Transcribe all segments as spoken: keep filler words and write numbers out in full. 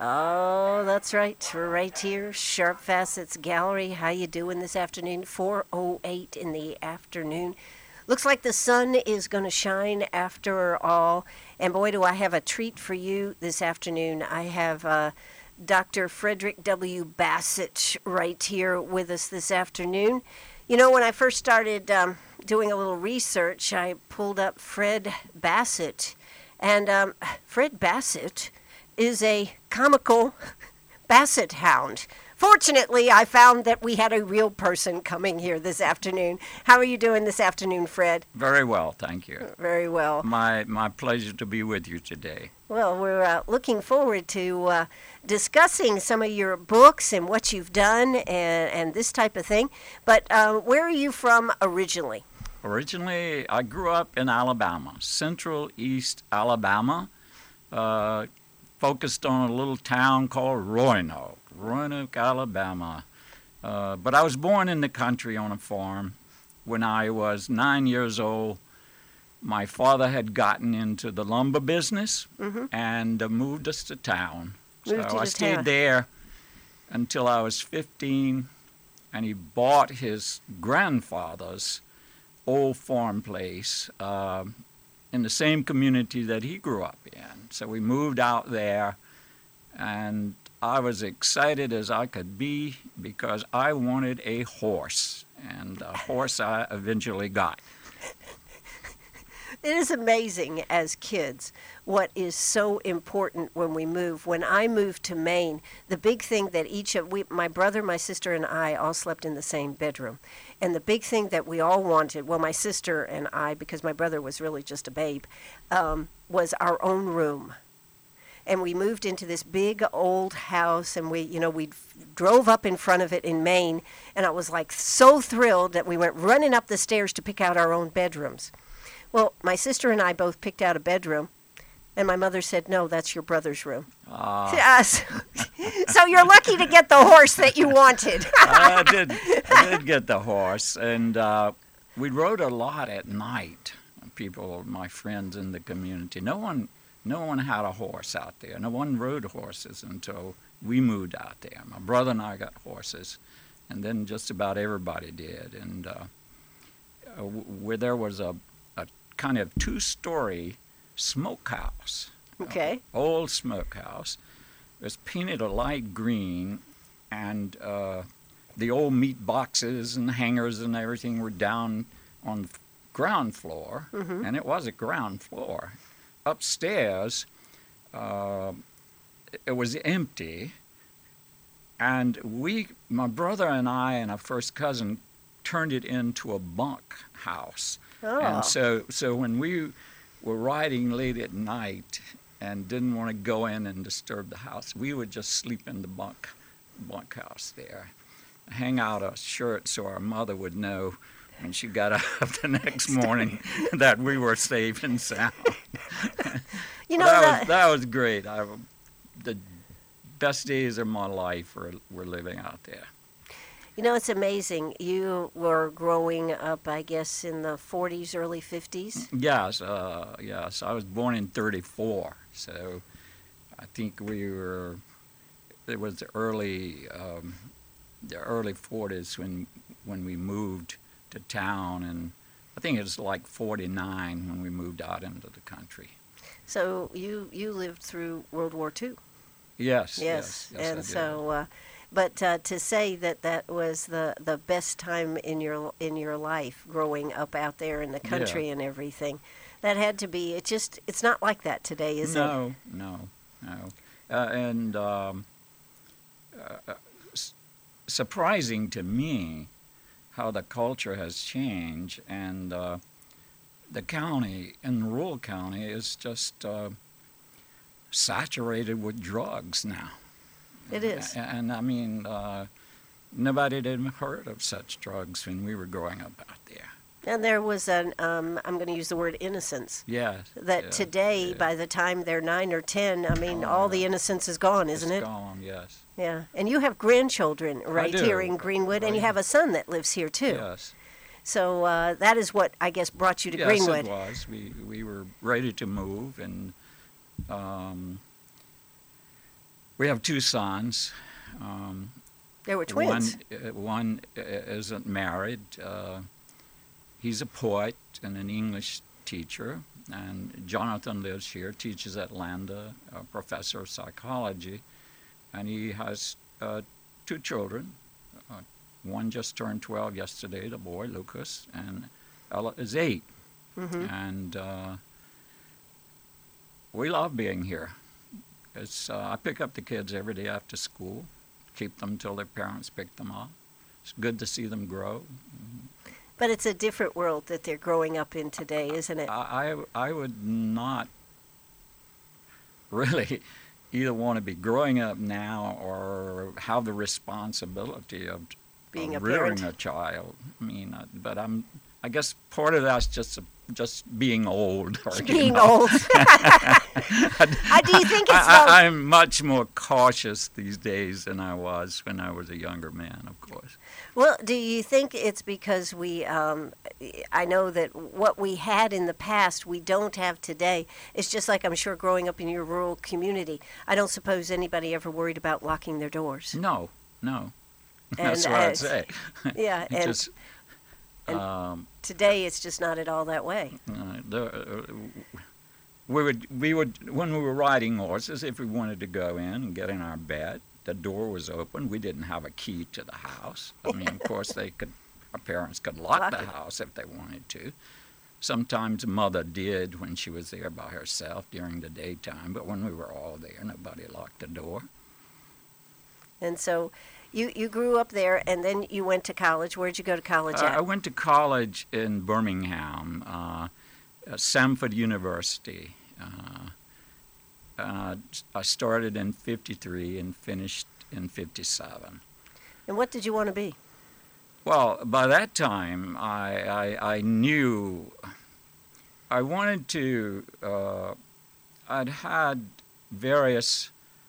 Oh, that's right. We're right here, Sharp Facets Gallery. How you doing this afternoon? four oh eight in the afternoon. Looks like the sun is going to shine after all. And boy, do I have a treat for you this afternoon. I have uh, Doctor Frederick W. Bassett right here with us this afternoon. You know, when I first started um, doing a little research, I pulled up Fred Bassett. And um, Fred Bassett is a comical basset hound. Fortunately, I found that we had a real person coming here this afternoon. How are you doing this afternoon, Fred? Very well, thank you. Very well. My my pleasure to be with you today. Well, we're uh, looking forward to uh, discussing some of your books and what you've done and, and this type of thing. But uh, where are you from originally? Originally, I grew up in Alabama, Central East Alabama. Uh, focused on a little town called Roanoke, Roanoke, Alabama. Uh, but I was born in the country on a farm. When I was nine years old, my father had gotten into the lumber business mm-hmm. and uh, moved us to town. Moved so I stayed town. there until I was fifteen, and he bought his grandfather's old farm place uh, in the same community that he grew up in. So we moved out there, and I was excited as I could be because I wanted a horse, and a horse I eventually got. It is amazing as kids what is so important when we move. When I moved to Maine, the big thing that each of we, my brother, my sister, and I all slept in the same bedroom. And the big thing that we all wanted, well, my sister and I, because my brother was really just a babe, um, was our own room. And we moved into this big old house, and we, you know, we drove up in front of it in Maine, and I was like so thrilled that we went running up the stairs to pick out our own bedrooms. Well, my sister and I both picked out a bedroom, and my mother said, no, that's your brother's room. Uh, yes. So you're lucky to get the horse that you wanted. I did I did get the horse, and uh, we rode a lot at night. People, my friends in the community, no one, no one had a horse out there. No one rode horses until we moved out there. My brother and I got horses, and then just about everybody did. And uh, where there was a kind of two-story smokehouse. Okay. Uh, old smokehouse. It was painted a light green, and uh, the old meat boxes and hangers and everything were down on the ground floor, mm-hmm. and it was a ground floor. Upstairs, uh, it was empty, and we, my brother and I and a first cousin, turned it into a bunk house. Oh. And so, so when we were riding late at night and didn't want to go in and disturb the house, we would just sleep in the bunk bunkhouse there, hang out a shirt so our mother would know when she got up the next morning that we were safe and sound. You know, that, that was, that was great. I, the best days of my life were, were living out there. You know, it's amazing. You were growing up, I guess, in the forties, early fifties? Yes, uh, yes. I was born in thirty-four, so I think we were, it was the early, um, the early forties when when we moved to town, and I think it was like forty-nine when we moved out into the country. So you, you lived through World War Two? Yes, Yes, yes, yes and I did. so... Uh, But uh, to say that that was the, the best time in your in your life, growing up out there in the country Yeah. and everything, that had to be. It just it's not like that today, is no, it? No, no, uh, and um, uh, s- surprising to me how the culture has changed, and uh, the county in rural county is just uh, saturated with drugs now. It is. And, and I mean, uh, nobody had even heard of such drugs when we were growing up out there. And there was an, um, I'm going to use the word innocence. Yes. That yeah, today, yeah. by the time they're nine or ten, I mean, Oh, all yeah. the innocence is gone, isn't it's it? gone, yes. Yeah. And you have grandchildren right do. here in Greenwood, and you Right. have a son that lives here, too. Yes. So uh, that is what, I guess, brought you to yes, Greenwood. it was. We, we were ready to move, and um, We have two sons. Um, They were twins. One, uh, one uh, isn't married. Uh, he's a poet and an English teacher. And Jonathan lives here, teaches at Landa, a professor of psychology. And he has uh, two children. Uh, one just turned twelve yesterday, the boy, Lucas, and Ella is eight. Mm-hmm. And uh, we love being here. It's, uh, I pick up the kids every day after school, keep them till their parents pick them up. It's good to see them grow. But it's a different world that they're growing up in today, isn't it? I, I, I would not really either want to be growing up now or have the responsibility of, Being of a rearing parent. a child. I mean, uh, but I'm, I guess part of that's just a, just being old. Or, you Being know. old. I, do you think it's I, not... I, I'm much more cautious these days than I was when I was a younger man, of course. Well, do you think it's because we, um, I know that what we had in the past we don't have today. It's just like I'm sure growing up in your rural community. I don't suppose anybody ever worried about locking their doors. No, no. And, That's what uh, I'd say. Yeah, It and, just, and um, today it's just not at all that way. uh, the, uh, we would, we would, when we were riding horses, if we wanted to go in and get in our bed, the door was open. We didn't have a key to the house. I mean, of course, they could, our parents could lock, Lock the it. house if they wanted to. Sometimes mother did when she was there by herself during the daytime, but when we were all there, nobody locked the door. And so you, you grew up there, and then you went to college. Where'd you go to college Uh, at? I went to college in Birmingham, uh, at Samford University. Uh, uh, I started in fifty-three and finished in fifty-seven. And what did you want to be? Well, by that time, I, I, I knew I wanted to, uh, I'd had various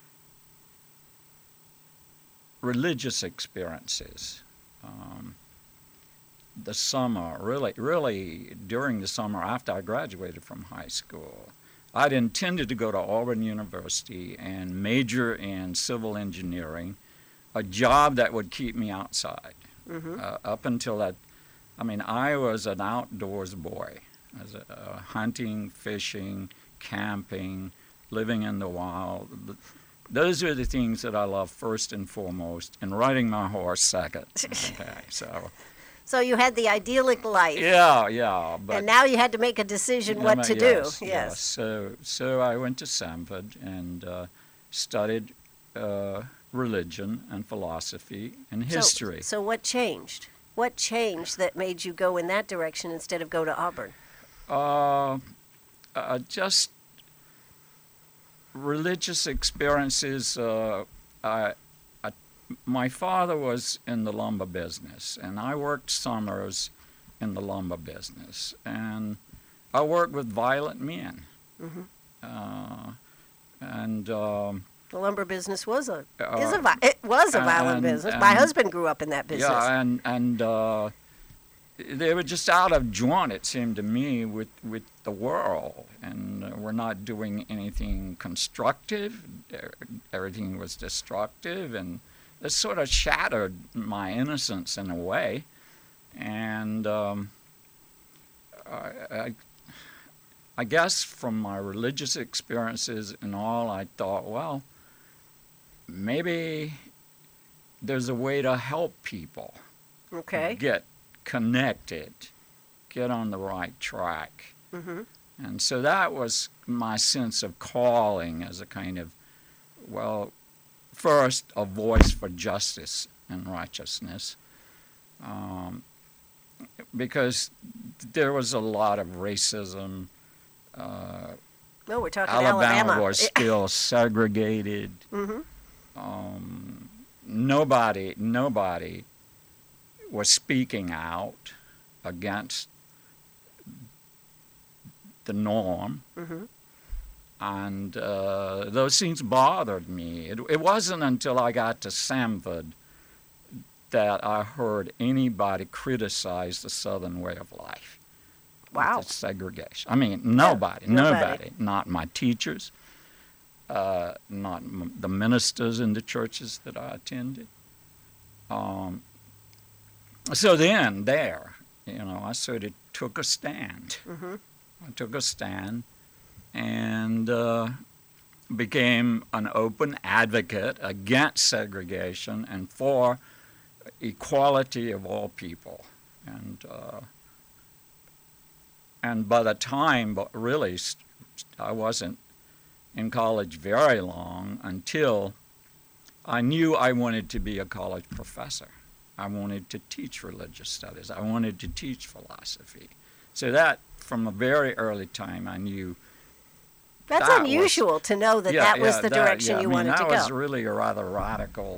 religious experiences. Um, the summer, really, really during the summer after I graduated from high school, I'd intended to go to Auburn University and major in civil engineering, a job that would keep me outside. Mm-hmm. Uh, up until that, I mean, I was an outdoors boy, as a, uh, hunting, fishing, camping, living in the wild. Those are the things that I love first and foremost, and riding my horse second. Okay, so. So you had the idyllic life. Yeah, yeah. But and now you had to make a decision what Yeah, to yes, do. yes. So, so I went to Samford and uh, studied uh, religion and philosophy and history. So, so what changed? What changed that made you go in that direction instead of go to Auburn? Uh, uh, just religious experiences. Uh, I, I, my father was in the lumber business, and I worked summers in the lumber business, and I worked with violent men. Mm-hmm. Uh, and um, The lumber business was a Uh, is a vi- it was a violent and- business. My and- husband grew up in that business. yeah, and and uh, they were just out of joint, it seemed to me, with with the world, and uh, we're not doing anything constructive. Everything was destructive, and it sort of shattered my innocence in a way. And um, I, I, I guess from my religious experiences and all, I thought, well, maybe there's a way to help people Okay. get connected, get on the right track. Mm-hmm. And so that was my sense of calling as a kind of, well, first, a voice for justice and righteousness. Um, because there was a lot of racism. Uh, No, we're talking Alabama, Alabama. was still segregated. Mm-hmm. Um, nobody, nobody was speaking out against the norm, Mm-hmm. and uh, those things bothered me. It, it wasn't until I got to Samford that I heard anybody criticize the Southern way of life. Wow. The segregation. I mean, nobody, nobody. nobody, not my teachers, uh, not m- the ministers in the churches that I attended. Um, so then, there, you know, I sort of took a stand. Mm-hmm. I took a stand and uh, became an open advocate against segregation and for equality of all people. And uh, and by the time, but really, I wasn't in college very long until I knew I wanted to be a college professor. I wanted to teach religious studies. I wanted to teach philosophy. So that, from a very early time, I knew. That's that unusual was, to know that yeah, that was yeah, the that, direction yeah, you I mean, wanted that to was go. really a rather radical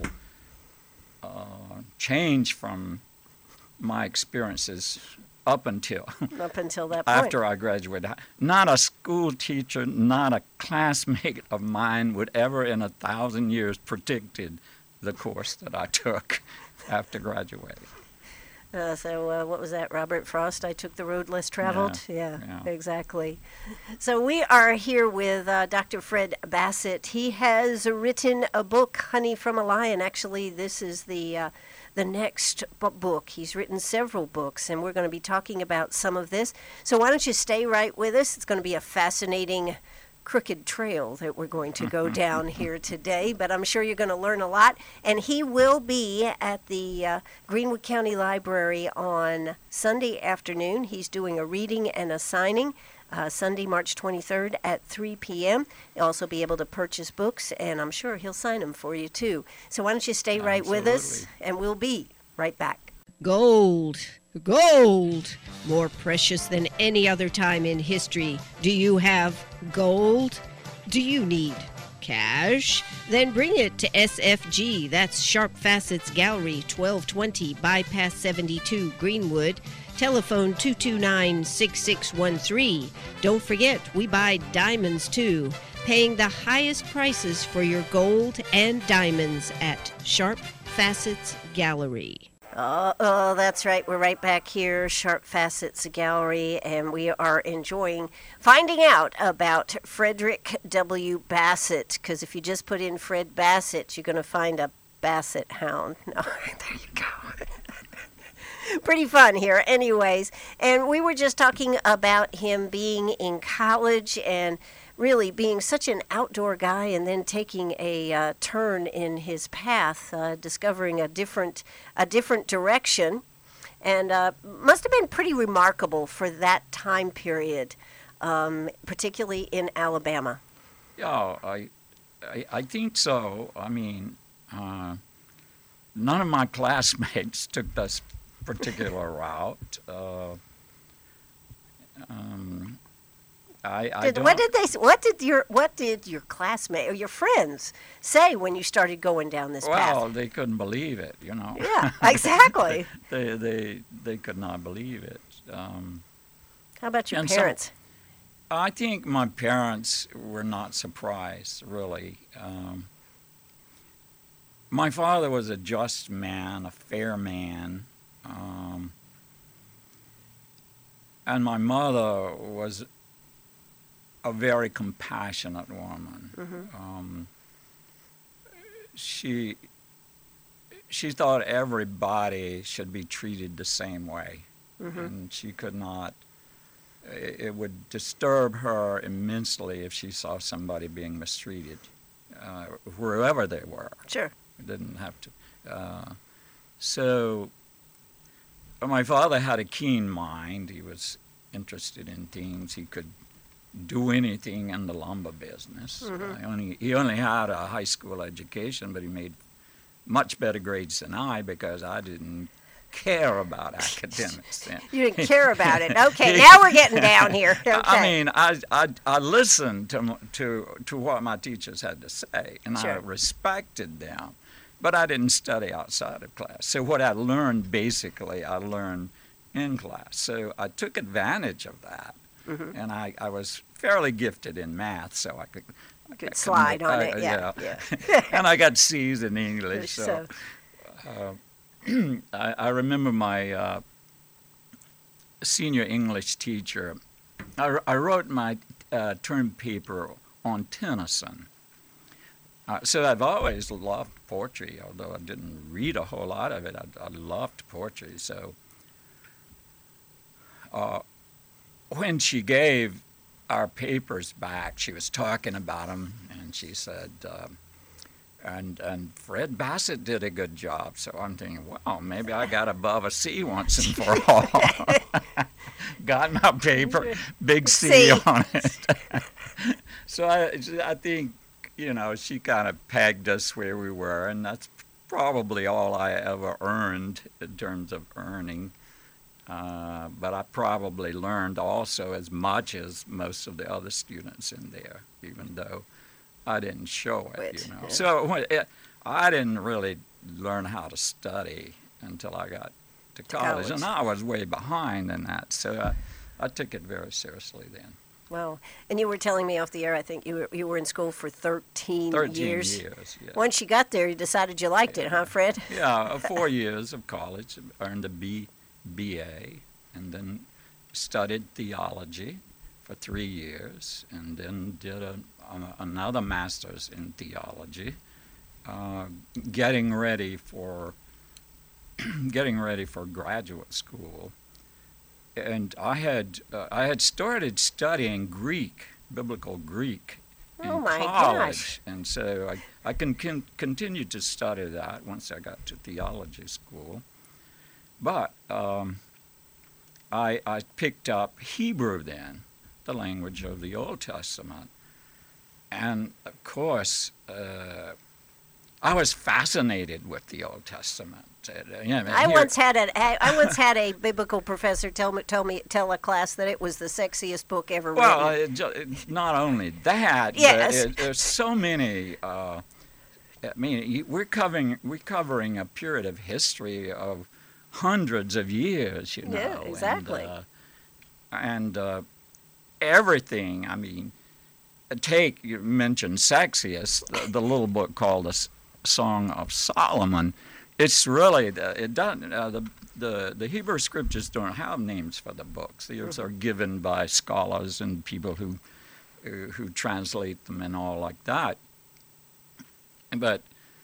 uh, change from my experiences up until Up until that point. after I graduated. Not a school teacher, not a classmate of mine would ever in a thousand years predicted the course that I took after graduating. Uh, so uh, what was that, Robert Frost? I took the road less traveled? Yeah, Yeah, yeah. exactly. So we are here with uh, Doctor Fred Bassett. He has written a book, Honey from a Lion. Actually, this is the uh, the next bu- book. He's written several books, and we're going to be talking about some of this. So why don't you stay right with us? It's going to be a fascinating crooked trail that we're going to go down here today, but I'm sure you're going to learn a lot. And he will be at the uh, Greenwood County Library on Sunday afternoon. He's doing a reading and a signing uh, Sunday, March twenty-third at three p.m. You'll also be able to purchase books, and I'm sure he'll sign them for you too. So why don't you stay right with us, Absolutely. and we'll be right back. Gold. Gold. More precious than any other time in history. Do you have gold? Do you need cash? Then bring it to S F G. That's Sharp Facets Gallery, twelve twenty Bypass seventy-two, Greenwood. Telephone two two nine, six six one three. Don't forget, we buy diamonds too. Paying the highest prices for your gold and diamonds at Sharp Facets Gallery. Oh, oh, that's right. We're right back here, Sharp Facets Gallery, and we are enjoying finding out about Frederick W. Bassett, because if you just put in Fred Bassett, you're going to find a Basset hound. No, there you go. Pretty fun here, anyways. And we were just talking about him being in college and really being such an outdoor guy and then taking a uh, turn in his path, uh, discovering a different a different direction, and uh, must have been pretty remarkable for that time period, um, particularly in Alabama. Yeah, I, I, I think so. I mean, uh, none of my classmates took this particular route. Uh, um, I, I Did, don't, what did they? What did your What did your classmate or your friends say when you started going down this well, path? they couldn't believe it, you know. Yeah, exactly. they, they they could not believe it. Um, How about your and so- parents? I think my parents were not surprised, really. Um, my father was a just man, a fair man, um, and my mother was a very compassionate woman. Mm-hmm. Um, she she thought everybody should be treated the same way, Mm-hmm. and she could not. It it would disturb her immensely if she saw somebody being mistreated, uh, wherever they were. Sure. It didn't have to. Uh, so, my father had a keen mind. He was interested in things. He could do anything in the lumber business. Mhm. Uh, he only he only had a high school education, but he made much better grades than I because I didn't care about academics then. You didn't care about it. Okay, now we're getting down here. Okay. I mean, I, I, I listened to, m- to to what my teachers had to say, and I Sure. respected them, but I didn't study outside of class. So what I learned, basically, I learned in class. So I took advantage of that, Mhm. and I, I was fairly gifted in math, so I could, I Could could slide commit- on I- it, yeah, yeah. And I got C's in English, so. So, Uh, I, I remember my uh, senior English teacher. I, I wrote my uh, term paper on Tennyson, Uh, so I've always loved poetry, although I didn't read a whole lot of it. I, I loved poetry. So uh, when she gave our papers back, she was talking about them, and she said, uh, and and Fred Bassett did a good job. So I'm thinking, wow, maybe I got above a C once and for all. Got my paper, big C, C. on it. So I, I think, you know, she kind of pegged us where we were, and that's probably all I ever earned in terms of earning. Uh, but I probably learned also as much as most of the other students in there, even though I didn't show it, Wait, you know. yeah. So it, I didn't really learn how to study until I got to college, college. and I was way behind in that, so I, I took it very seriously then. Well, and you were telling me off the air, I think you were, you were in school for thirteen, thirteen years. years, yeah. Once you got there, you decided you liked it, huh, Fred? Yeah, uh, four years of college, earned a B, B A, and then studied theology for three years, and then did a, a, another master's in theology, uh, getting ready for getting ready for graduate school. And I had uh, I had started studying Greek, biblical Greek, Oh in my college, gosh. and so I I can, can continue to study that once I got to theology school. But um, I I picked up Hebrew then, the language of the Old Testament, and of course uh, I was fascinated with the Old Testament. Uh, you know, I here- once had a I I once had a biblical professor tell me tell me tell a class that it was the sexiest book ever Well, written. it, ju- it, not only that, Yes. but it, there's so many. Uh, I mean, you- we're covering we're covering a period of history of hundreds of years, you know. Yeah, exactly. And, uh, and uh, everything. I mean, take you mentioned sexiest, the, the little book called the S- Song of Solomon. It's really the, it doesn't uh, the the the Hebrew scriptures don't have names for the books. These are given by scholars and people who uh, who translate them and all like that. But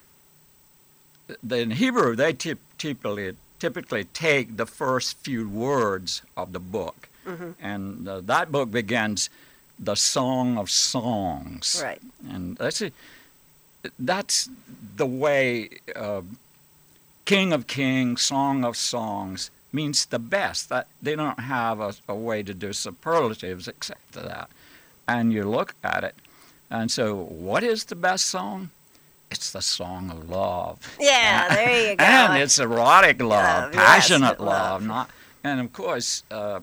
the, in Hebrew, they typ- typically typically take the first few words of the book, Mm-hmm. and uh, that book begins the Song of Songs. Right. And that's it. That's the way. Uh, King of Kings, Song of Songs means the best. That they don't have a, a way to do superlatives except for that. And you look at it, and so what is the best song? It's the song of love. Yeah, there you go. And it's erotic love, Love, yes, passionate love. love, not. And of course, uh,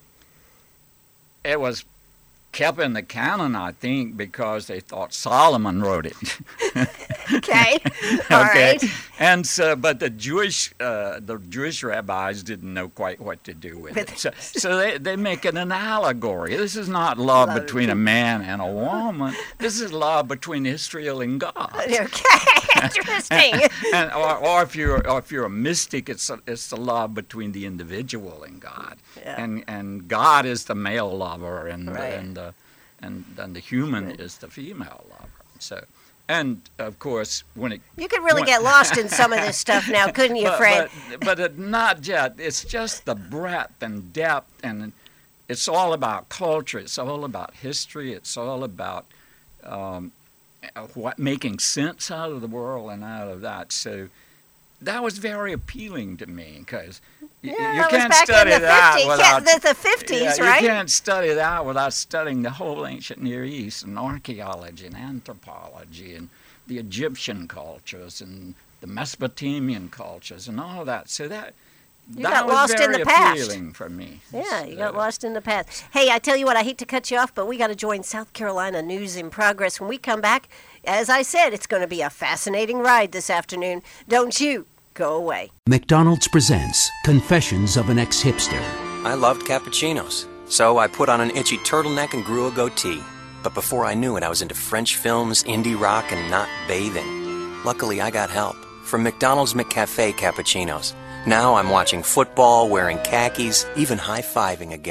it was kept in the canon, I think, because they thought Solomon wrote it. Okay. All okay. right. And so, but the Jewish, uh, the Jewish rabbis didn't know quite what to do with it. So, so they, they make it an allegory. This is not love, Love between a man and a woman. This is love between Israel and God. Okay. Interesting. And or, or if you're or if you're a mystic, it's a, it's the love between the individual and God. Yeah. And and God is the male lover, and Right. and uh, and and the human is the female lover. So. And of course, when it You could really when- get lost in some of this stuff now, couldn't you, but, Fred? But, but it, not yet. It's just the breadth and depth, and it's all about culture. It's all about history. It's all about um, what making sense out of the world and out of that. So that was very appealing to me because Yeah, you that was can't back in study the that fifties. without Yeah, the, the fifties, yeah, right? You can't study that without studying the whole ancient Near East and archaeology and anthropology and the Egyptian cultures and the Mesopotamian cultures and all that. So that You that got was lost in very the past. appealing for me. Yeah, you So- got lost in the past. Hey, I tell you what, I hate to cut you off, but we got to join South Carolina News in Progress. When we come back, as I said, it's going to be a fascinating ride this afternoon. Don't you go away. McDonald's presents Confessions of an Ex-Hipster. I loved cappuccinos, so I put on an itchy turtleneck and grew a goatee. But before I knew it, I was into French films, indie rock, and not bathing. Luckily, I got help from McDonald's McCafe cappuccinos. Now I'm watching football, wearing khakis, even high-fiving again.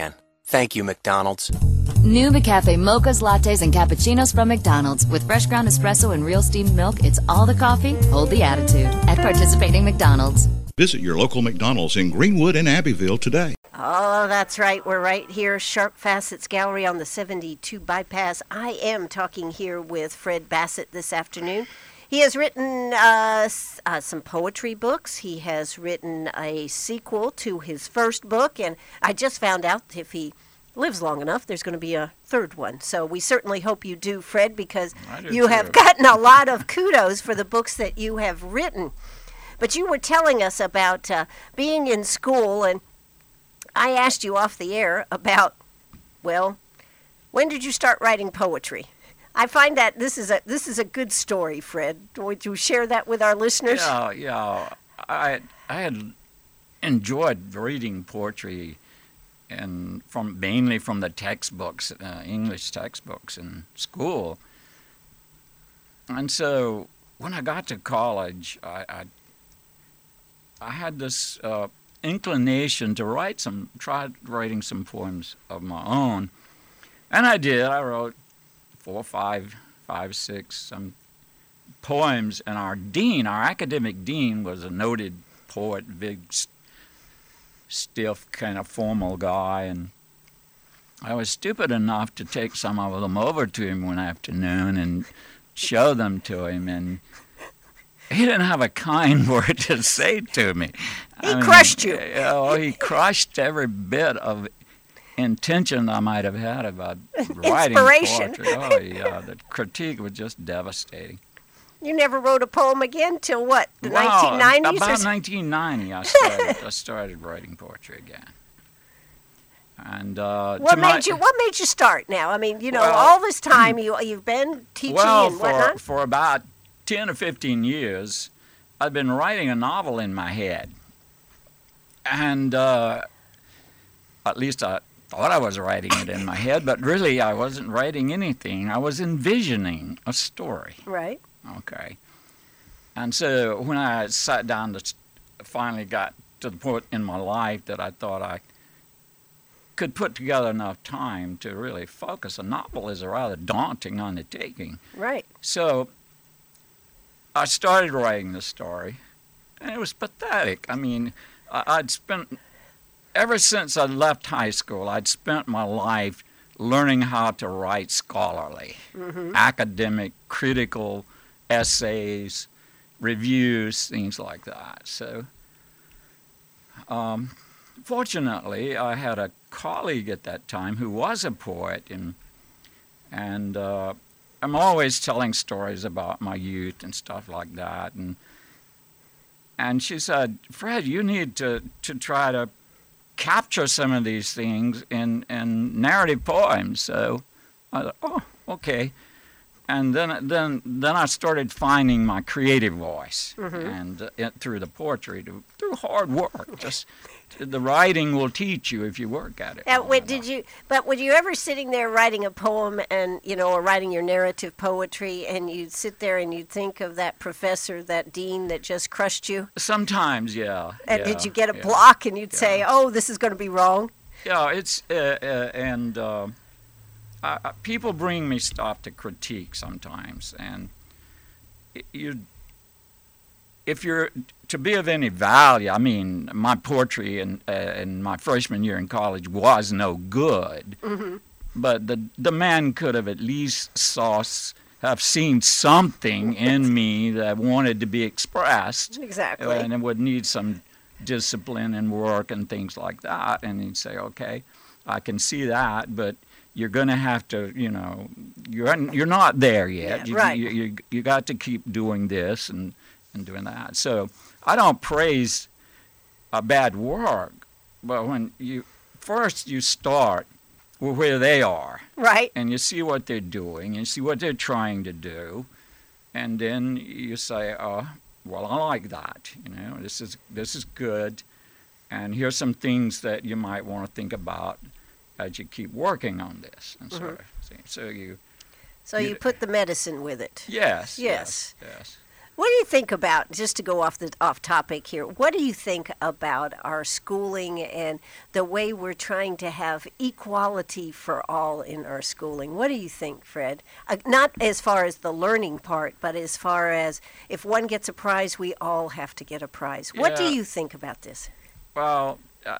Thank you, McDonald's. New McCafe mochas, lattes, and cappuccinos from McDonald's. With fresh ground espresso and real steamed milk, it's all the coffee, hold the attitude. At participating McDonald's. Visit your local McDonald's in Greenwood and Abbeville today. Oh, that's right. We're right here, Sharp Facets Gallery on the seventy-two bypass. I am talking here with Fred Bassett this afternoon. He has written uh, uh, some poetry books. He has written a sequel to his first book, and I just found out if he lives long enough, there's going to be a third one. So we certainly hope you do, Fred, because you too. have gotten a lot of kudos for the books that you have written. But you were telling us about uh, being in school, and I asked you off the air about, well, when did you start writing poetry? I find that this is a this is a good story, Fred. Would you share that with our listeners? Yeah, yeah. I I had enjoyed reading poetry, and from mainly from the textbooks, uh, English textbooks in school. And so when I got to college, I I, I had this uh, inclination to write some, try writing some poems of my own, and I did. I wrote four, five, five, six, some poems, and our dean, our academic dean, was a noted poet, big, stiff, kind of formal guy, and I was stupid enough to take some of them over to him one afternoon and show them to him, and he didn't have a kind word to say to me. He I mean, crushed you. Oh, he crushed every bit of intention I might have had about writing poetry. Oh, yeah, the critique was just devastating. You never wrote a poem again till what, the well, nineteen nineties? About nineteen ninety, I started, I started writing poetry again. And uh, what made my, you What made you start now? I mean, you know, well, all this time you you've been teaching well, and whatnot. for for about ten or fifteen years, I've been writing a novel in my head, and uh, at least I thought I was writing it in my head, but really I wasn't writing anything. I was envisioning a story. Right. Okay. And so when I sat down to finally got to the point in my life that I thought I could put together enough time to really focus, a novel is a rather daunting undertaking. Right. So I started writing the story, and it was pathetic. I mean, I'd spent... Ever since I left high school, I'd spent my life learning how to write scholarly, mm-hmm. academic, critical essays, reviews, things like that. So, um, fortunately, I had a colleague at that time who was a poet, and and uh, I'm always telling stories about my youth and stuff like that. And and she said, "Fred, you need to to try to capture some of these things in, in narrative poems." So I thought, oh, okay. And then then then I started finding my creative voice, mm-hmm. and uh, it, through the poetry, to, through hard work. Just the writing will teach you if you work at it. Uh, wait, did you? But were you ever sitting there writing a poem, and you know, or writing your narrative poetry, and you'd sit there and you'd think of that professor, that dean that just crushed you? Sometimes, yeah. And yeah, did you get a yeah, block, and you'd yeah. say, "Oh, this is going to be wrong"? Yeah, it's uh, uh, and. Uh, Uh, people bring me stuff to critique sometimes, and you, if you're to be of any value, I mean, my poetry in, uh, in my freshman year in college was no good, mm-hmm. but the the man could have at least saw have seen something in me that wanted to be expressed, exactly, and it would need some discipline and work and things like that, and he'd say, okay, I can see that, but you're going to have to, you know, you're you're not there yet. Yeah, you, right. You, you you got to keep doing this and, and doing that. So I don't praise a bad work, but when you first you start where they are, right, and you see what they're doing, and you see what they're trying to do, and then you say, oh, well, I like that. You know, this is this is good, and here's some things that you might want to think about as you keep working on this, and so, mm-hmm. so you. So you, you put the medicine with it. Yes. Yes. Yes. yes. What do you think about, just to go off the off topic here, what do you think about our schooling and the way we're trying to have equality for all in our schooling? What do you think, Fred? Uh, not as far as the learning part, but as far as if one gets a prize, we all have to get a prize. What do Yeah. you think about this? Well, uh,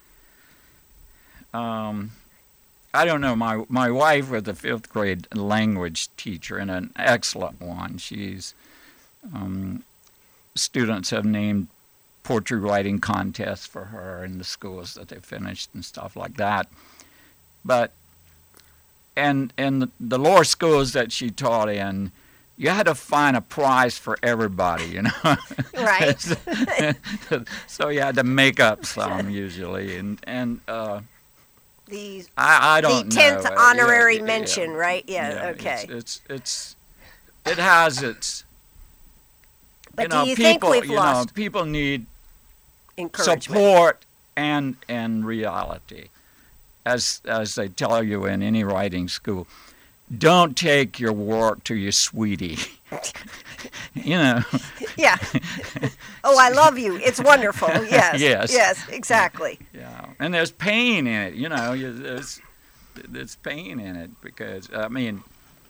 um, I don't know. My my wife was a fifth grade language teacher and an excellent one. She's um, students have named poetry writing contests for her in the schools that they finished and stuff like that. But and in the, the lower schools that she taught in, you had to find a prize for everybody, you know. Right. So you had to make up some usually, and and uh, The I I don't the tenth know. Uh, honorary yeah, mention, yeah. right? Yeah, okay. It's, it's it's it has its. But you know, do you people, think we've you lost know, people need encouragement? support and and reality, as as they tell you in any writing school. Don't take your work to your sweetie. You know. Yeah. Oh, I love you. It's wonderful. Yes. Yes. Yes, exactly. Yeah, and there's pain in it. You know, you- there's there's pain in it because I mean,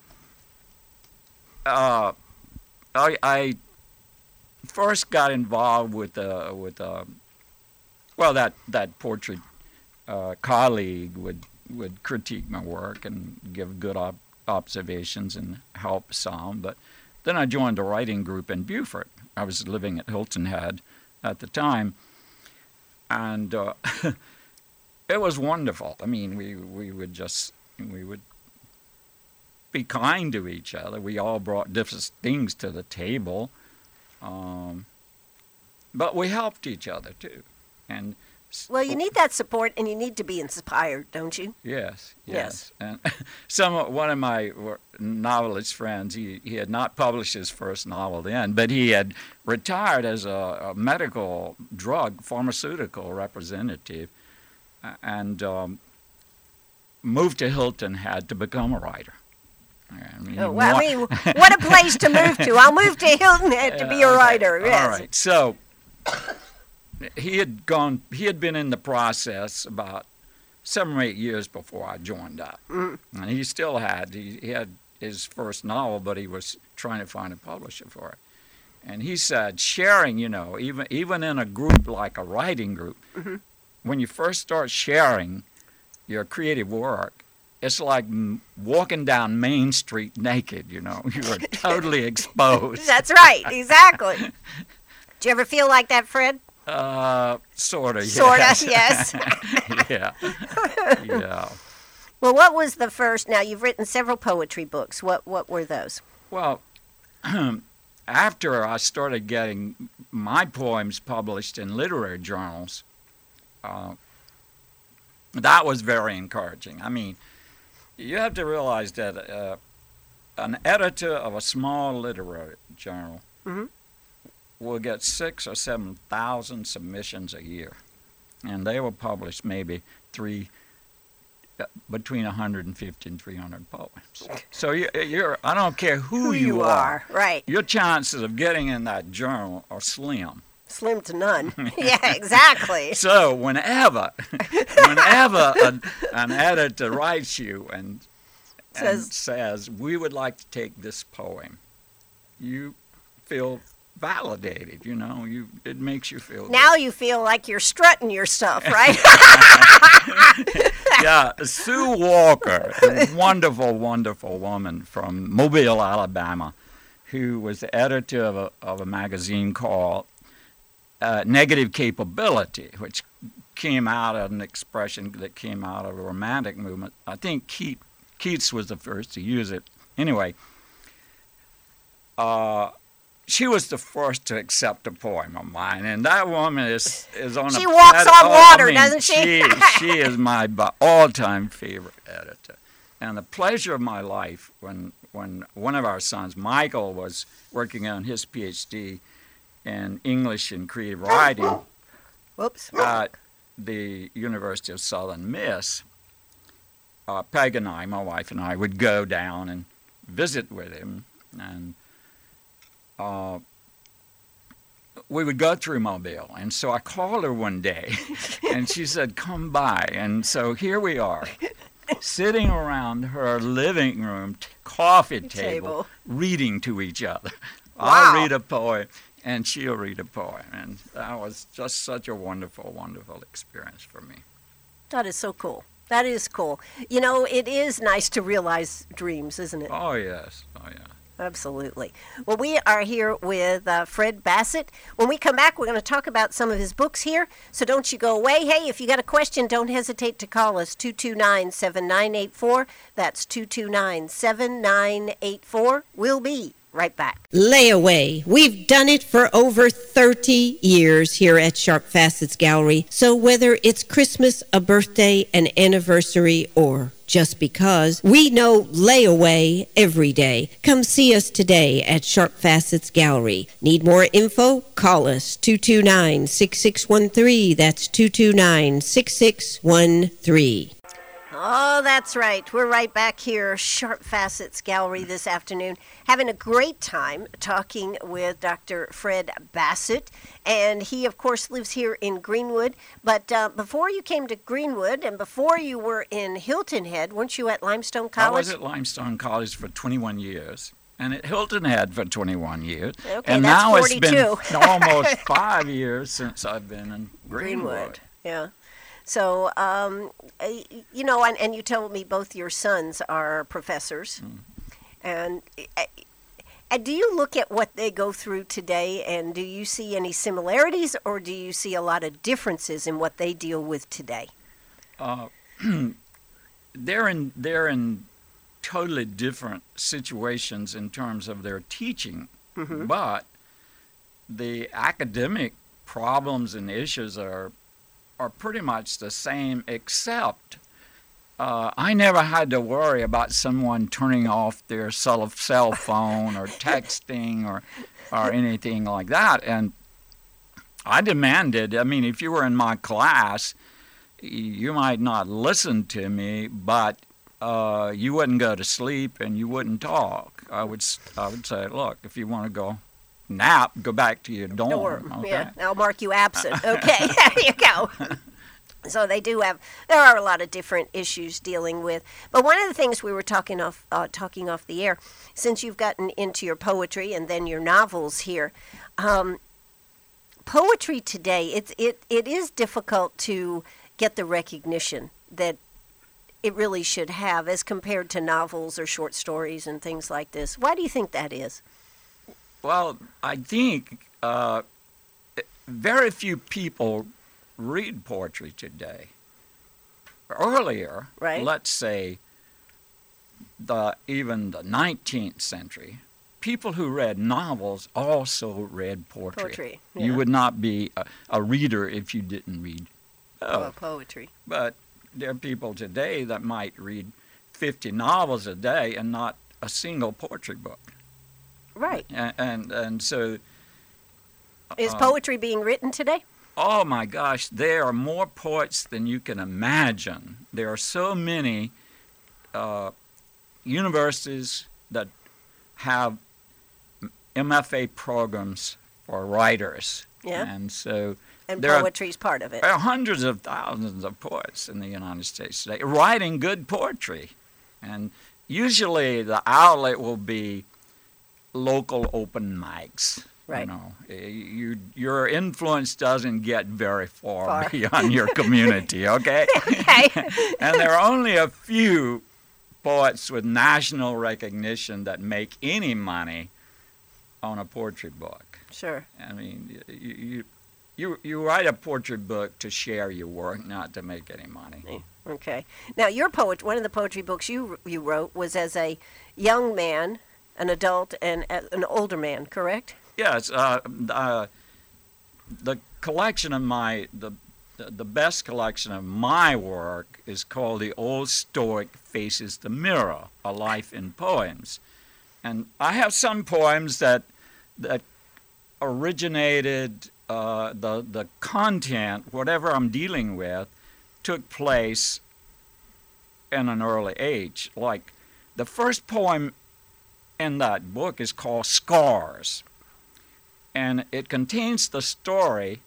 uh, I I first got involved with uh with uh well that that portrait uh, colleague would would critique my work and give good ob- observations and help some, but then I joined a writing group in Beaufort. I was living at Hilton Head at the time, and uh, it was wonderful. I mean, we we would just we would be kind to each other. We all brought different things to the table, um, but we helped each other too. And Well, you need that support, and you need to be inspired, don't you? Yes, Yes. yes. And some one of my novelist friends, he, he had not published his first novel then, but he had retired as a, a medical drug pharmaceutical representative, uh, and um, moved to Hilton Head to become a writer. I mean, Oh, well, wa- I mean, what a place to move to. I'll move to Hilton Head to be a Okay, writer. Yes. All right. So he had gone. He had been in the process about seven or eight years before I joined up, Mm. and he still had. He, he had his first novel, but he was trying to find a publisher for it. And he said, sharing, you know, even even in a group like a writing group, Mm-hmm. when you first start sharing your creative work, it's like m- walking down Main Street naked. You know, you are totally exposed. That's right. Exactly. Do you ever feel like that, Fred? Uh, sort of. Sorta, Yes. yes. yeah. Yeah. Well, what was the first? Now, you've written several poetry books. What what were those? Well, after I started getting my poems published in literary journals, uh, that was very encouraging. I mean, you have to realize that uh, an editor of a small literary journal Mhm. will get six or seven thousand submissions a year, and they will publish maybe three, uh, between one hundred fifty and three hundred poems. So you, you're, I don't care who, Who you are, right? your chances of getting in that journal are slim. Slim to none. Yeah, exactly. So whenever, whenever a, an editor writes you and, and Says- says, we would like to take this poem, you feel validated, you know, you it makes you feel Now you feel like you're strutting your stuff, right? good. Yeah, Sue Walker, a wonderful, wonderful woman from Mobile, Alabama, who was the editor of a, of a magazine called uh, Negative Capability, which came out of an expression that came out of a romantic movement. I think Keats, Keats was the first to use it. Anyway, uh, she was the first to accept a poem of mine, and that woman is is on. She a walks ped- on oh, water, I mean, doesn't she? She, she is my bu- all-time favorite editor, and the pleasure of my life when when one of our sons, Michael, was working on his P H D in English and creative writing Whoops. at the University of Southern Miss. Uh, Peg and I, my wife and I, would go down and visit with him, and uh, we would go through Mobile. And so I called her one day, and she said, come by. And so here we are, sitting around her living room t- coffee table, Table. reading to each other. Wow. I'll read a poem, and she'll read a poem. And that was just such a wonderful, wonderful experience for me. That is so cool. That is cool. You know, it is nice to realize dreams, isn't it? Oh, yes. Oh, yeah. Absolutely. Well, we are here with uh, Fred Bassett. When we come back, we're going to talk about some of his books here. So don't you go away. Hey, if you got a question, don't hesitate to call us, two two nine, seven nine eight four. That's two two nine, seven nine eight four. We'll be right back. Layaway. We've done it for over thirty years here at Sharp Facets Gallery. So whether it's Christmas, a birthday, an anniversary, or just because, we know layaway every day. Come see us today at Sharp Facets Gallery. Need more info? Call us, two two nine, six six one three. That's two two nine, six six one three. Oh, that's right. We're right back here, Sharp Facets Gallery this afternoon, having a great time talking with Doctor Fred Bassett. And he, of course, lives here in Greenwood. But uh, before you came to Greenwood and before you were in Hilton Head, weren't you at Limestone College? I was at Limestone College for twenty-one years. And at Hilton Head for twenty-one years. Okay, and that's now forty-two. It's been almost five years since I've been in Greenwood. Greenwood, yeah. So, um, uh, you know, and, and you told me both your sons are professors. Mm. And, uh, and do you look at what they go through today, and do you see any similarities, or do you see a lot of differences in what they deal with today? Uh, they're in they're in totally different situations in terms of their teaching, mm-hmm. but the academic problems and issues are are pretty much the same, except uh, I never had to worry about someone turning off their cell, cell phone or texting or or anything like that. And I demanded, I mean, if you were in my class, you might not listen to me, but uh, you wouldn't go to sleep and you wouldn't talk. I would, I would say, look, if you want to go nap, go back to your dorm. dorm. Okay? Yeah, I'll mark you absent. Okay, there you go. So they do have, there are a lot of different issues dealing with. But one of the things we were talking off, uh, talking off the air, since you've gotten into your poetry and then your novels here, um, poetry today, it's, it, it is difficult to get the recognition that it really should have as compared to novels or short stories and things like this. Why do you think that is? Well, I think uh, very few people read poetry today. Earlier, right. let's say the even the nineteenth century, people who read novels also read poetry. Poetry, yeah. You would not be a, a reader if you didn't read uh, oh, poetry. But there are people today that might read fifty novels a day and not a single poetry book. Right. And and, and so... Is uh, poetry being written today? Oh, my gosh. There are more poets than you can imagine. There are so many uh, universities that have M F A programs for writers. Yeah. And so... And there poetry's are, part of it. There are hundreds of thousands of poets in the United States today writing good poetry. And usually the outlet will be local open mics. Right. You know, you, your influence doesn't get very far, far. beyond your community, okay? Okay. And there are only a few poets with national recognition that make any money on a poetry book. Sure. I mean, you, you, you, you write a poetry book to share your work, not to make any money. Okay. Now, your poet, one of the poetry books you you wrote was as a young man, an adult, and an older man, correct? Yes. Uh, uh, the collection of my, the, the best collection of my work is called The Old Stoic Faces the Mirror, A Life in Poems. And I have some poems that that originated, uh, the, the content, whatever I'm dealing with, took place in an early age. Like the first poem in that book is called Scars. and it contains the story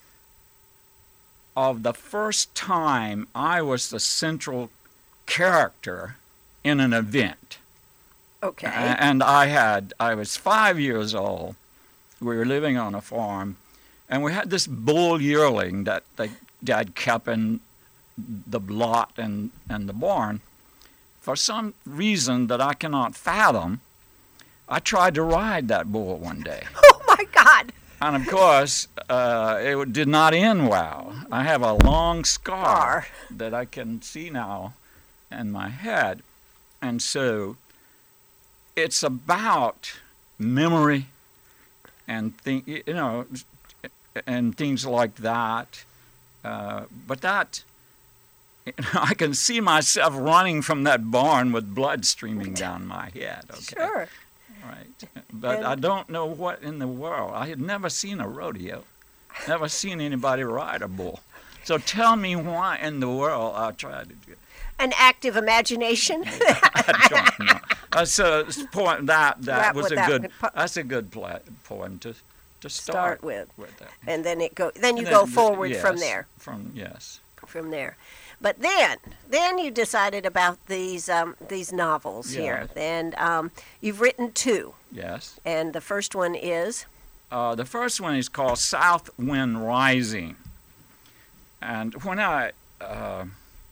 of the first time I was the central character in an event. Okay. A- And I had, I was five years old. We were living on a farm, and we had this bull yearling that the dad kept in the lot and, and the barn. For some reason that I cannot fathom, I tried to ride that bull one day. Oh my God. And of course, uh, it did not end well. I have a long scar Scar. that I can see now in my head. And so it's about memory and thi- you know, and things like that. Uh, but that, you know, I can see myself running from that barn with blood streaming down my head. Okay? Sure. Right. But And- I don't know what in the world. I had never seen a rodeo, never seen anybody ride a bull. So tell me why in the world I tried to do it. An active imagination. I don't know. Uh, so s- point that that That was what a that good. would po- That's a good pla- point to to start, Start with. with that. And then it go. Then you And go then- forward from yes, there. From yes. From there. But then, then you decided about these um, these novels here, Yeah. and um, you've written two. Yes. And the first one is Uh, the first one is called South Wind Rising. And when I, uh,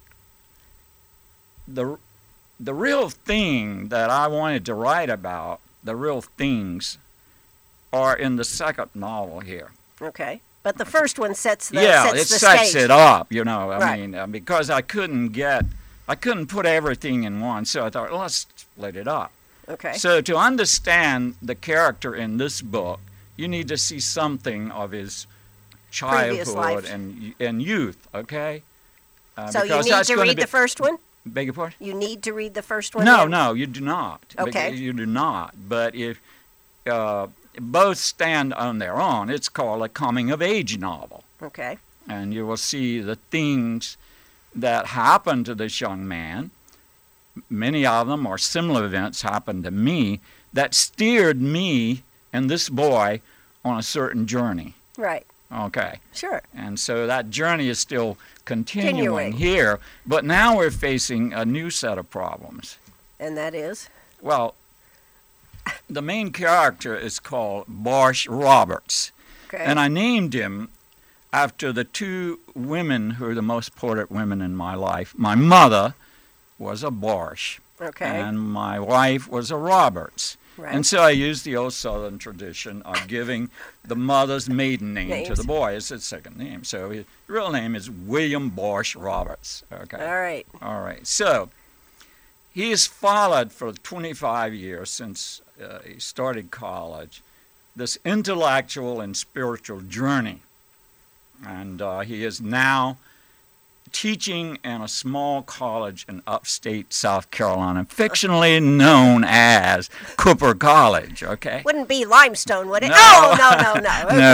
the, the real thing that I wanted to write about, the real things, are in the second novel here. okay. But the first one sets the yeah, sets it the sets stage. it up, you know. I Right. mean, uh, because I couldn't get, I couldn't put everything in one, so I thought, well, let's split it up. Okay. So to understand the character in this book, you need to see something of his Previous life. childhood and and youth. Okay. Uh, so you because need that's to gonna read be, the first one. Beg your pardon? You need to read the first one. No, then? no, you do not. Okay. Because you do not. But if uh, both stand on their own, it's called a coming of age novel, Okay. and you will see the things that happen to this young man. Many of them are similar events happened to me that steered me and this boy on a certain journey. Right. Okay. Sure. And so that journey is still continuing, Continuing. here, but now we're facing a new set of problems. And that is. Well, the main character is called Barsh Roberts, Okay. and I named him after the two women who are the most important women in my life. My mother was a Barsh, okay. and my wife was a Roberts. Right. And so I used the old Southern tradition of giving the mother's maiden name to Names. the boy as his second name. So his real name is William Barsh Roberts. Okay. All right. All right. So he has followed for twenty-five years since uh, he started college this intellectual and spiritual journey. And uh, he is now teaching in a small college in upstate South Carolina, fictionally known as Cooper College, okay? Wouldn't be limestone, would it? No. Oh, no, no, no. Okay.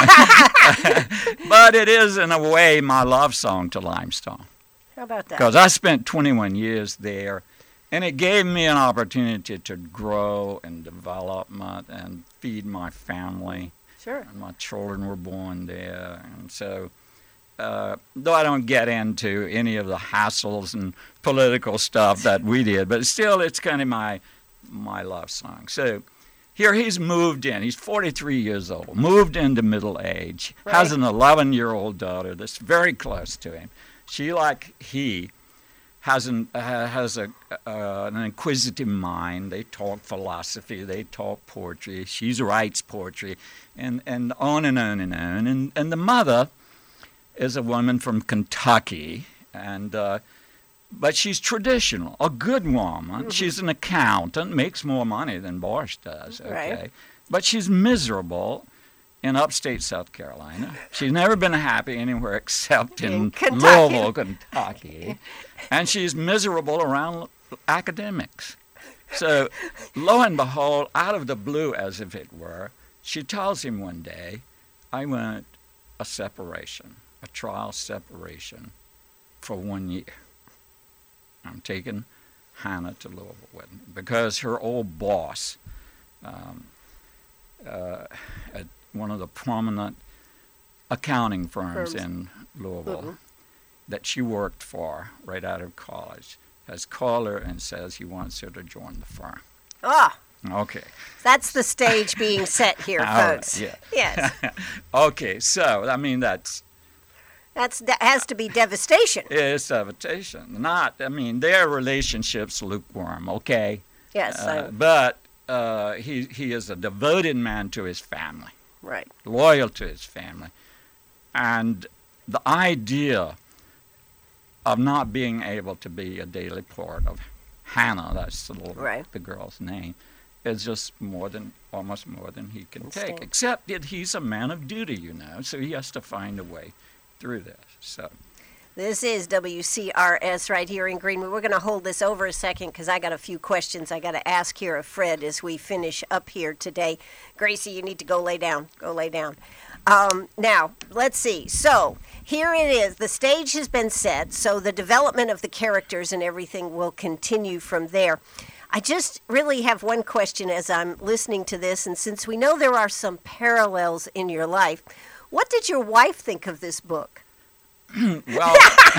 No. But it is, in a way, my love song to Limestone. How about that? Because I spent twenty-one years there, and it gave me an opportunity to grow and development and feed my family. Sure. And my children were born there. And so, uh, though I don't get into any of the hassles and political stuff that we did, but still it's kind of my my love song. So here he's moved in. He's forty-three years old, moved into middle age, Right. has an eleven-year-old daughter that's very close to him. She, like he, has an uh, has a uh, an inquisitive mind. They talk philosophy. They talk poetry. She writes poetry, and and on and on and on. And and the mother is a woman from Kentucky, and uh, but she's traditional, a good woman. Mm-hmm. She's an accountant, makes more money than Barsh does. Okay, Right. but she's miserable in upstate South Carolina. She's never been happy anywhere except in, In Kentucky. Louisville, Kentucky. And she's miserable around academics. So, lo and behold, out of the blue, as if it were, she tells him one day, I want a separation, a trial separation for one year. I'm taking Hannah to Louisville with me because her old boss, um, uh, at, one of the prominent accounting firms Firms. in Louisville Mhm. that she worked for right out of college has called her and says he wants her to join the firm. Ah, Okay. that's the stage being set here, All right, folks. yeah. Yes, Okay, so, I mean, that's that's that has to be devastation. it's invitation. Not, I mean, their relationship's lukewarm, okay? Yes, Uh, I, but uh, he, he is a devoted man to his family, right. loyal to his family. And the idea of not being able to be a daily part of Hannah, that's the little Right. the girl's name, is just more than almost more than he can Understand. take. Except that he's a man of duty, you know, so he has to find a way through this. So This is W C R S right here in Greenwood. We're going to hold this over a second because I got a few questions I got to ask here of Fred as we finish up here today. Gracie, you need to go lay down. Go lay down. Um, now, let's see. So here it is. The stage has been set, so the development of the characters and everything will continue from there. I just really have one question as I'm listening to this, and since we know there are some parallels in your life, what did your wife think of this book? well,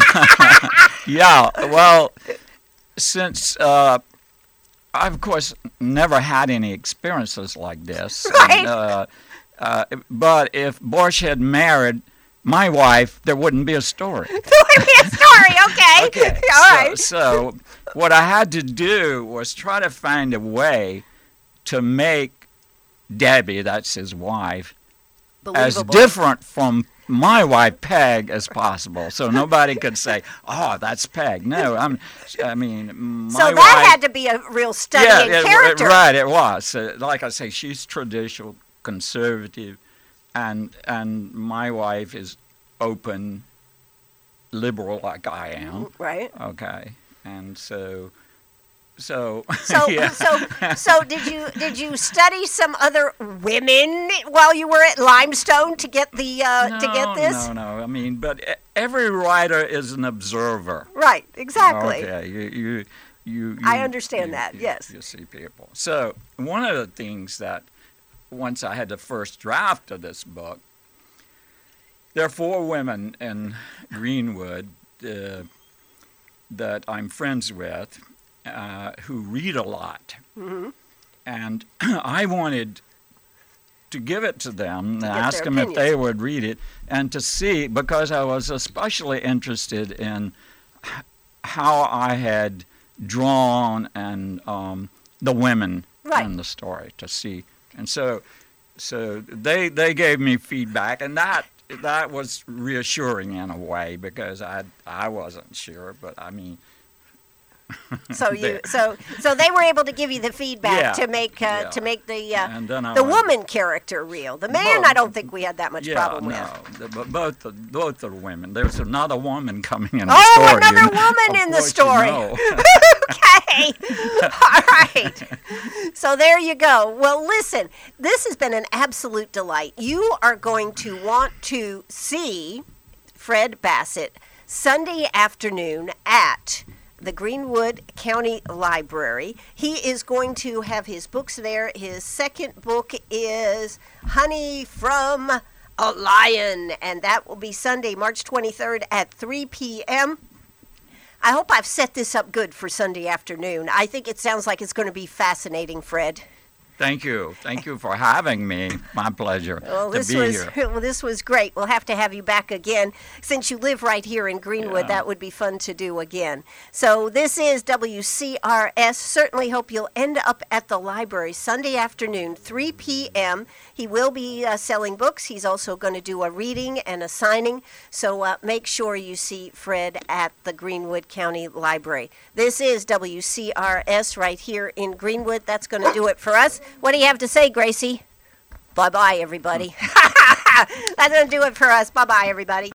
yeah, well, since uh, I of course never had any experiences like this, Right. and, uh, uh, but if Borscht had married my wife, there wouldn't be a story. There would be a story, okay? Okay, All so, right. so what I had to do was try to find a way to make Debbie, that's his wife, as Believable. different from my wife Peg as possible, so nobody could say, "Oh, that's Peg." No, I'm. I mean, my So that wife, had to be a real study yeah, in it- it- character. right? It was. Uh, like I say, she's traditional, conservative, and and my wife is open, liberal, like I am. Right. Okay, and so, so, So, yeah. so, so, did you did you study some other women while you were at Limestone to get the uh, to get this? No, no, I mean, but e- every writer is an observer. Right. Exactly. Okay, you, you, you, I you- understand you- that, you- yes. You see people. So one of the things that once I had the first draft of this book, there are four women in Greenwood uh, that I'm friends with uh, who read a lot, Mm-hmm. and I wanted to give it to them and get ask their them if they opinions. would read it, and to see, because I was especially interested in h- how I had drawn and um, the women Right. in the story to see, and so so they they gave me feedback, and that that was reassuring in a way because I I wasn't sure, but I mean. So you, There. so, so they were able to give you the feedback Yeah, to make uh, yeah. to make the uh, And then I the went- woman character real. The man, Well, I don't think we had that much Yeah, problem no, with. the, but both the both the women. There's another woman coming in the Oh, story. another you know. woman Of in the course story. You know. Okay. All right. So there you go. Well, listen, this has been an absolute delight. You are going to want to see Fred Bassett Sunday afternoon at the Greenwood County Library. He is going to have his books there. His second book is Honey from a Lion, and that will be Sunday, March twenty-third at three p.m. I hope I've set this up good for Sunday afternoon. I think it sounds like it's going to be fascinating, Fred. Thank you. Thank you for having me. My pleasure Well, to this be was here. well, this was great. We'll have to have you back again since you live right here in Greenwood. Yeah. That would be fun to do again. So this is W C R S. Certainly hope you'll end up at the library Sunday afternoon, three p.m. He will be uh, selling books. He's also going to do a reading and a signing. So uh, make sure you see Fred at the Greenwood County Library. This is W C R S right here in Greenwood. That's going to do it for us. What do you have to say, Gracie? Bye-bye, everybody. That's going to do it for us. Bye-bye, everybody.